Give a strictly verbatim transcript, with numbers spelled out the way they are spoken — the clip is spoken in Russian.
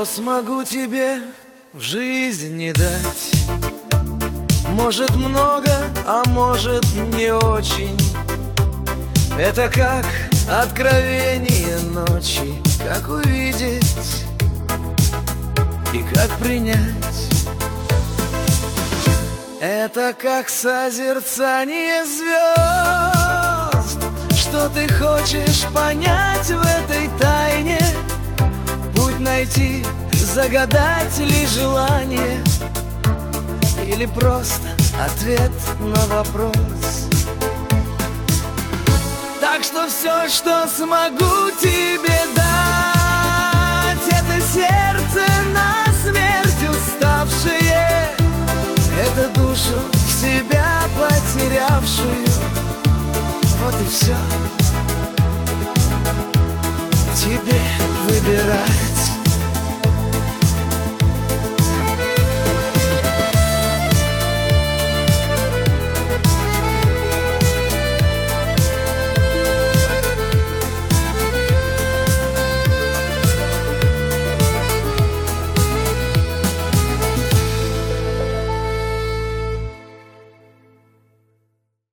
что смогу тебе в жизни дать. Может много, а может не очень. Это как откровение ночи, как увидеть и как принять. Это как созерцание звезд. Что ты хочешь понять в этой тайне? Путь найти, загадать ли желание, или просто ответ на вопрос. Так что все, что смогу тебе